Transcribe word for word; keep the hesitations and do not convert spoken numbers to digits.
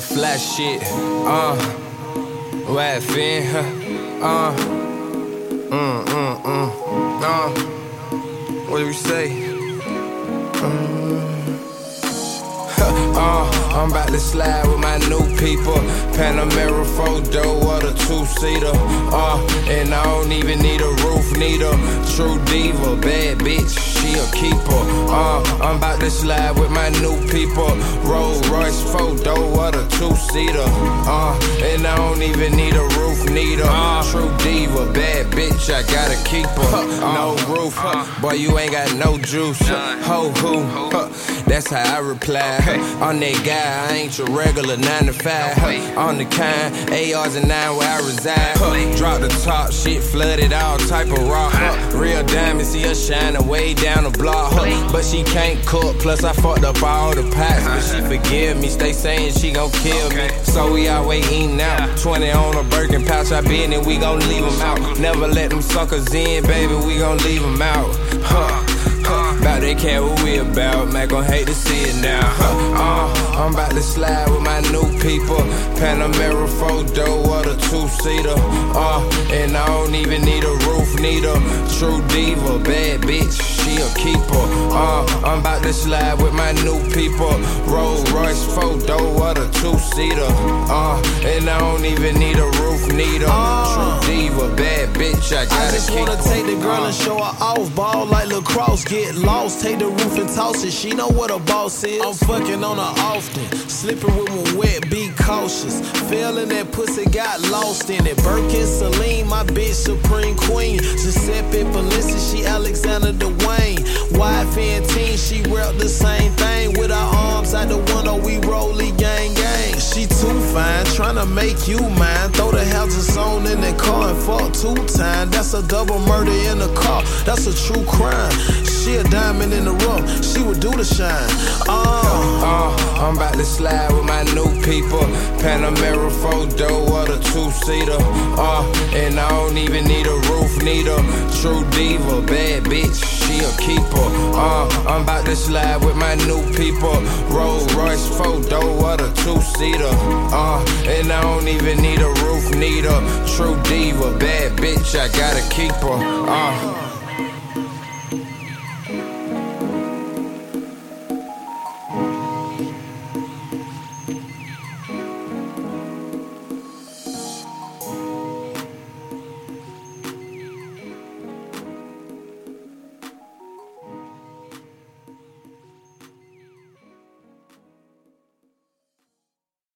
that fly shit. Uh, where fin? Uh, mm, mm, mm. Uh, what do we say? Uh, I'm about to slide with my new people. Panamera photo or the two-seater. Uh, and I don't even need a roof neither. True diva, bad bitch, she a keeper. Uh, I'm about to slide with my new people. Rolls Royce photo or the two-seater. Uh, and I don't even need a roof neither. Uh, True diva, bad bitch, I gotta keep her. Uh, no roof, uh, boy, you ain't got no juice. Uh, ho who? Uh, that's how I reply. On that guy, I ain't your regular nine to five. On the kind, A Rs and nine where I reside. Drop the top, shit flooded, all type of rock. Real diamond, see her shining way down the block. But she can't cook, plus I fucked up all the pots. But she forgive me, stay saying she gon' kill me. So we always eating out. twenty on a Birkin pouch, I been and we gon' leave them out. Never let them suckers in, baby, we gon' leave them out. Huh. About that cat, what we about? Man, gon' hate to see it now. Uh, I'm about to slide with my new people. Panamera photo or the two-seater. Uh, and I don't even need a roof neither. True diva, bad bitch, she a keeper. Uh, I'm about to slide with my new people. Rolls Royce photo or the two-seater. Uh, and I don't even need a roof neither. True diva, bad bitch, I gotta I just keep wanna her. take the girl uh, and show her off. Ball like lacrosse, get lost. Take the roof and toss it. She know what a boss is. I'm fucking on her often. Slipping with my wet, be cautious. Feeling that pussy, got lost in it. Birkin, Celine, my bitch, supreme queen. Giuseppe Felicity, she Alexander Dwayne. Wife and teen, she rep the same thing. With her arms out the window, we rollie gang gang. She too fine, tryna make you mine. Throw the houses on in the car and fuck two times. That's a double murder in the car. That's a true crime. She a diamond in the rough, she would do the shine. Uh, uh, I'm about to slide with my new people. Panamera photo or the two-seater. Uh, and I don't even need a roof neither. True diva, bad bitch, she a keeper. Uh, I'm about to slide with my new people. Rolls Royce photo or the two-seater. Uh, and I don't even need a roof neither. True diva, bad bitch, I gotta keep her. Uh.